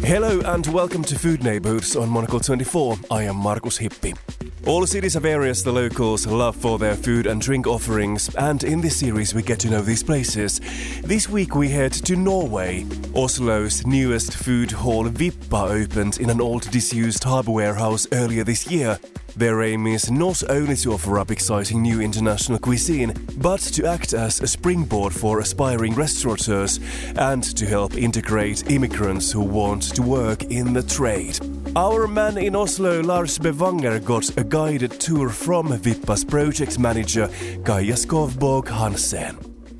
Hello and welcome to Food Neighborhoods on Monocle 24. I am Markus Hippi. All cities have areas the locals love for their food and drink offerings, and in this series we get to know these places. This week we head to Norway. Oslo's newest food hall Vippa opened in an old disused harbour warehouse earlier this year. Their aim is not only to offer up exciting new international cuisine, but to act as a springboard for aspiring restaurateurs and to help integrate immigrants who want to work in the trade. Our man in Oslo, Lars Bevanger, got a guided tour from Vippa's project manager, Kaija Skovbog Hansen.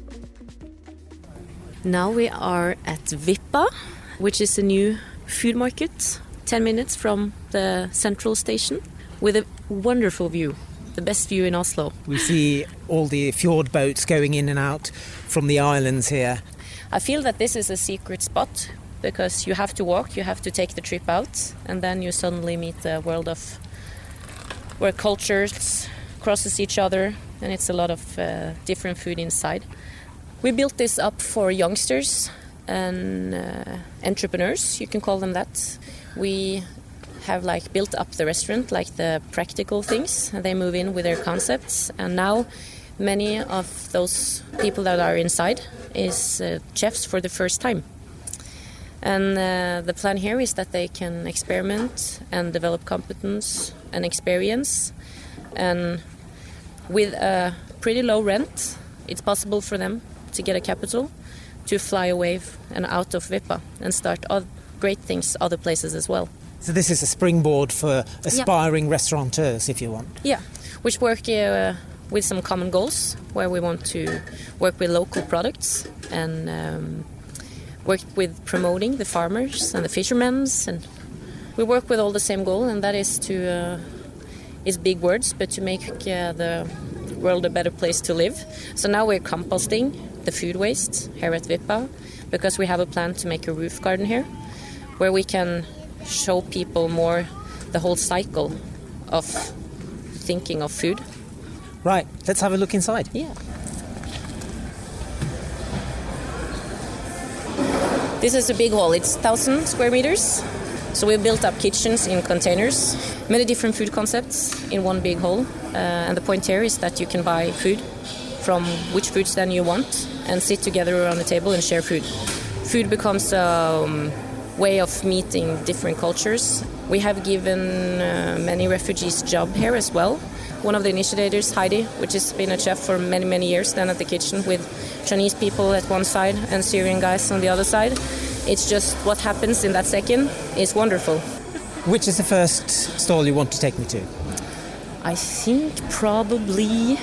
Now we are at Vippa, which is a new food market, 10 minutes from the central station, with a wonderful view, the best view in Oslo. We see all the fjord boats going in and out from the islands here. I feel that this is a secret spot because you have to walk, you have to take the trip out, and then you suddenly meet the world of where cultures crosses each other, and it's a lot of different food inside. We built this up for youngsters and entrepreneurs, you can call them that. We have built up the restaurant, the practical things, and they move in with their concepts, and now many of those people that are inside is chefs for the first time. And the plan here is that they can experiment and develop competence and experience, and with a pretty low rent it's possible for them to get a capital to fly away and out of Vippa and start great things other places as well. So this is a springboard for aspiring restaurateurs, if you want. Yeah, which work with some common goals, where we want to work with local products and work with promoting the farmers and the fishermen. And we work with all the same goal, and that is is big words, but to make the world a better place to live. So now we're composting the food waste here at Vippa, because we have a plan to make a roof garden here, where we can show people more the whole cycle of thinking of food. Right, let's have a look inside. Yeah. This is a big hall. It's 1,000 square meters. So we built up kitchens in containers, many different food concepts in one big hall. And the point here is that you can buy food from which food stand you want and sit together around the table and share food. Food becomes way of meeting different cultures. We have given many refugees job here as well. One of the initiators, Heidi, which has been a chef for many, many years, then at the kitchen with Chinese people at one side and Syrian guys on the other side. It's just what happens in that second is wonderful. Which is the first stall you want to take me to? I think probably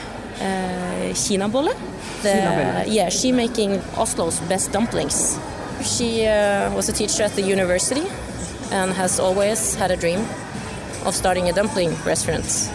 Kinabolle. Yeah, she making Oslo's best dumplings. She was a teacher at the university and has always had a dream of starting a dumpling restaurant.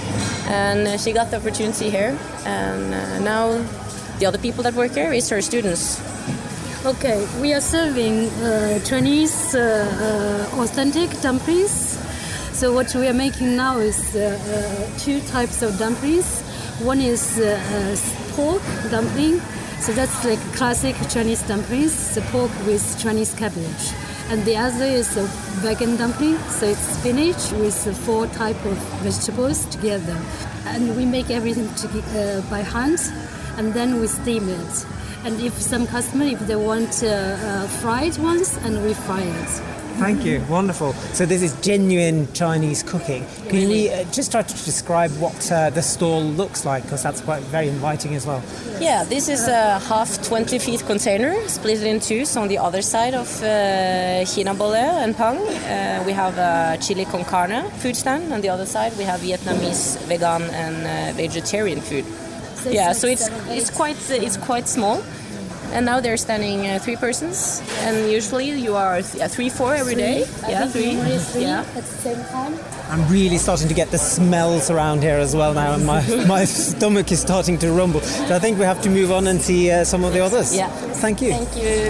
And she got the opportunity here, and now the other people that work here is her students. Okay, we are serving Chinese authentic dumplings. So what we are making now is two types of dumplings. One is pork dumpling. So that's like classic Chinese dumplings, the pork with Chinese cabbage. And the other is a vegan dumpling, so it's spinach with 4 types of vegetables together. And we make everything by hand, and then we steam it. And if some customer, if they want fried ones, and we fry it. Thank you, wonderful. So this is genuine Chinese cooking. Can we just try to describe what the stall looks like, because that's quite very inviting as well. Yeah, this is a half 20 feet container, split in two. So on the other side of Kinabolle and Pang, we have a chili con carne food stand. On the other side, we have Vietnamese, vegan and vegetarian food. So it's quite small. And now they're standing 3 persons, and usually you are 3-4 every day. I think 3 at the same time. I'm really starting to get the smells around here as well now, and my stomach is starting to rumble. So I think we have to move on and see some of the others. Yeah. Thank you. Thank you.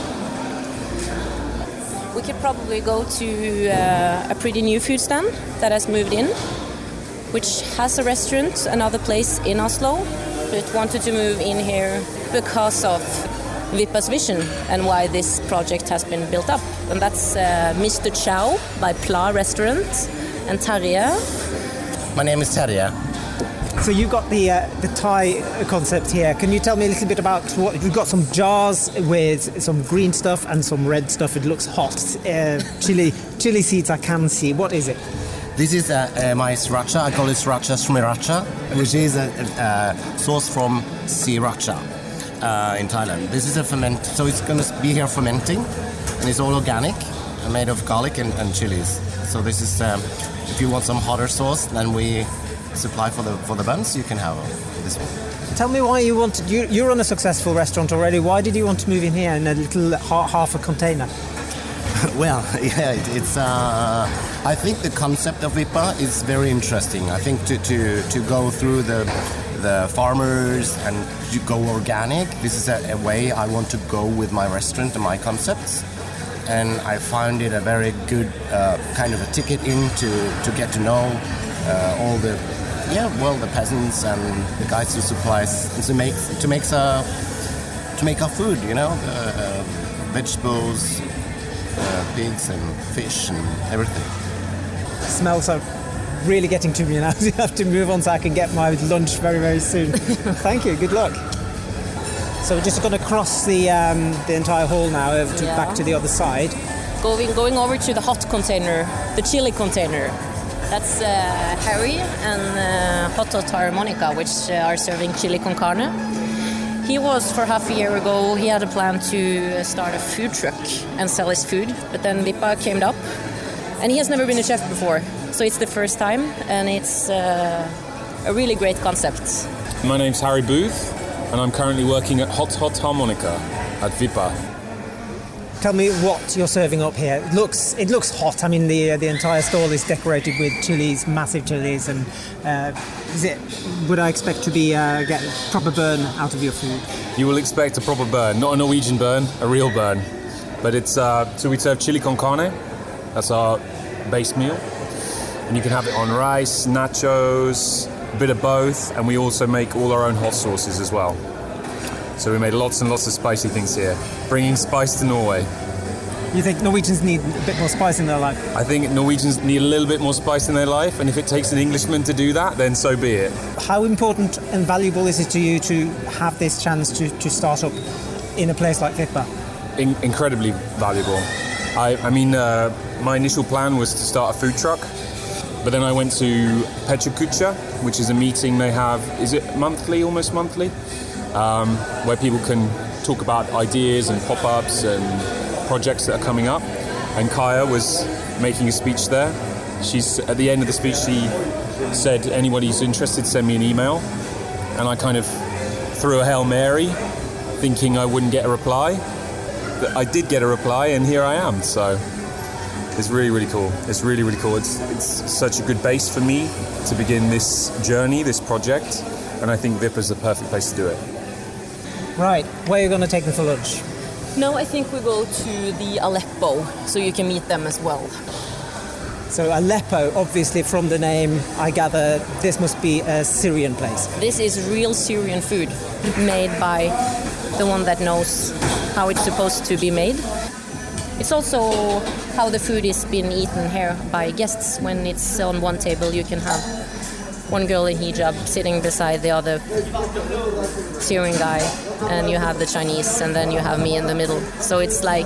We could probably go to a pretty new food stand that has moved in, which has a restaurant, another place in Oslo, but wanted to move in here because of Vippa's vision and why this project has been built up. And that's Mr. Chow by Pla Restaurant and Terje. My name is Terje. So you've got the Thai concept here. Can you tell me a little bit about what you've got? Some jars with some green stuff and some red stuff. It looks hot. Chili seeds I can see. What is it? This is my sriracha. I call it sriracha sriracha, which is a sauce from sriracha in Thailand. This is a ferment, so it's going to be here fermenting, and it's all organic, made of garlic and chilies. So this is, if you want some hotter sauce, then we supply for the buns. You can have this one. Tell me why you wanted. You run a successful restaurant already. Why did you want to move in here in a little half a container? Well, yeah, it's. I think the concept of Vippa is very interesting. I think to go through the farmers and to go organic. This is a way I want to go with my restaurant and my concepts. And I found it a very good kind of a ticket in to get to know all the peasants and the guys who supplies to make our food, vegetables, pigs and fish and everything. Smells are really getting to me now. I have to move on so I can get my lunch very, very soon. Thank you. Good luck. So we're just going to cross the entire hall now back to the other side. Going over to the hot container, the chili container. That's Harry and Hot Harmonica, which are serving chili con carne. He was, for half a year ago, he had a plan to start a food truck and sell his food, but then Vippa came up, and he has never been a chef before, so it's the first time, and it's a really great concept. My name's Harry Booth, and I'm currently working at Hot Harmonica at Vippa. Tell me what you're serving up here. It looks hot. I mean, the entire stall is decorated with chilies, massive chilies, and would I expect to be get a proper burn out of your food? You will expect a proper burn, not a Norwegian burn, a real burn. But it's so we serve chili con carne. That's our base meal, and you can have it on rice, nachos, a bit of both, and we also make all our own hot sauces as well. So we made lots and lots of spicy things here, bringing spice to Norway. You think Norwegians need a bit more spice in their life? I think Norwegians need a little bit more spice in their life, and if it takes an Englishman to do that, then so be it. How important and valuable is it to you to have this chance to start up in a place like Vippa? Incredibly valuable. I mean, my initial plan was to start a food truck, but then I went to Pechakucha, which is a meeting they have, is it monthly, almost monthly? Where people can talk about ideas and pop-ups and projects that are coming up. And Kaya was making a speech there. At the end of the speech, she said, anybody who's interested, send me an email. And I kind of threw a Hail Mary, thinking I wouldn't get a reply. But I did get a reply, and here I am. So it's really, really cool. It's really, really cool. It's such a good base for me to begin this journey, this project. And I think Vippa's the perfect place to do it. Right, where are you going to take them for lunch? No, I think we go to the Aleppo, so you can meet them as well. So Aleppo, obviously from the name, I gather this must be a Syrian place. This is real Syrian food, made by the one that knows how it's supposed to be made. It's also how the food is being eaten here by guests. When it's on one table, you can have one girl in hijab sitting beside the other Syrian guy, and you have the Chinese, and then you have me in the middle. So it's like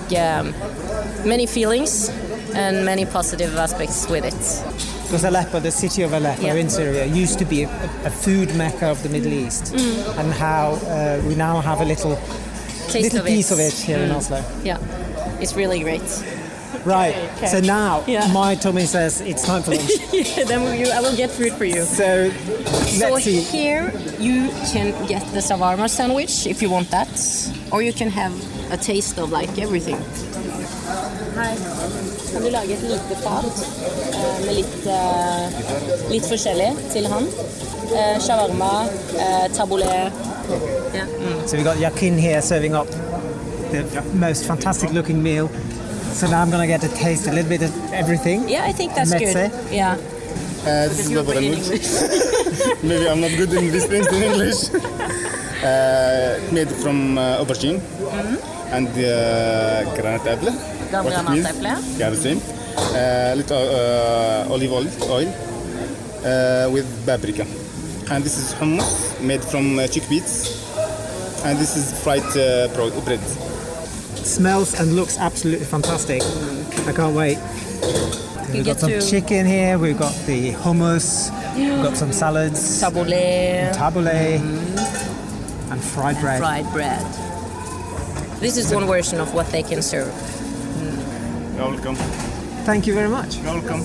many feelings and many positive aspects with it. Because Aleppo, the city of Aleppo in Syria, used to be a food mecca of the Middle East, and how we now have a little piece of it here in Oslo. Yeah, it's really great. Right, okay. So now my tummy says it's time for lunch. Then I will get food for you. So let's see. Here you can get the shawarma sandwich if you want that, or you can have a taste of like everything. Her kan du lage et lite fat med litt forskjellig til han. Shawarma, tabbouleh. Yeah. So we've got Yakin here serving up the most fantastic looking meal. So now I'm going to get a taste, a little bit of everything. Yeah, I think that's good. Yeah. This is not what I Maybe I'm not good in these things in English. Made from aubergine and granatäpple. Granatäpple. Yeah, the same. Little olive oil with paprika. And this is hummus made from chickpeas. And this is fried bread. It smells and looks absolutely fantastic. I can't wait. We've got some chicken here, we've got the hummus, we've got some salads, tabbouleh, and fried bread. This is one version of what they can serve. You're welcome. Thank you very much. You're welcome.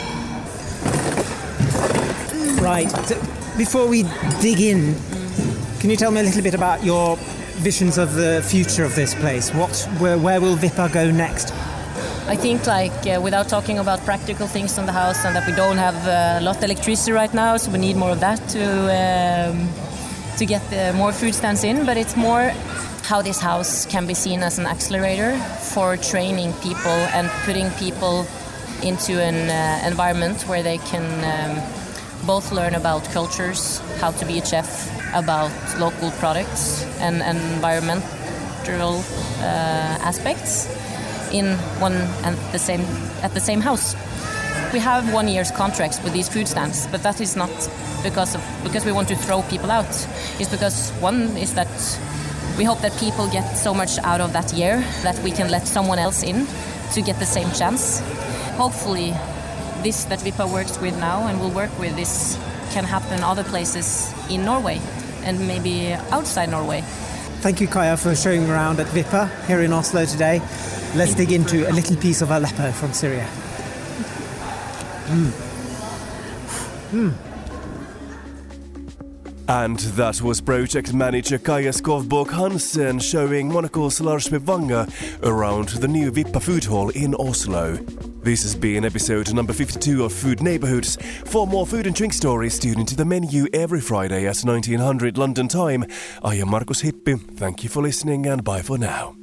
Right, so before we dig in, can you tell me a little bit about your visions of the future of this place? Where will Vippa go next? I think without talking about practical things on the house, and that we don't have a lot of electricity right now, so we need more of that to get more food stands in, but it's more how this house can be seen as an accelerator for training people and putting people into an environment where they can both learn about cultures, how to be a chef, about local products and environmental aspects in one and at the same house. We have 1 year's contracts with these food stands, but that is not because we want to throw people out. It's because one is that we hope that people get so much out of that year that we can let someone else in to get the same chance. Hopefully this that Vippa works with now and will work with this can happen other places in Norway and maybe outside Norway. Thank you, Kaja, for showing around at Vippa here in Oslo today. Let's dig into a little piece of Aleppo from Syria. And that was project manager Kaja Skovbok Hansen showing Monaco's Lars Bevanga around the new Vippa food hall in Oslo. This has been episode number 52 of Food Neighbourhoods. For more food and drink stories, tune into the menu every Friday at 1900 London time. I am Markus Hippi. Thank you for listening and bye for now.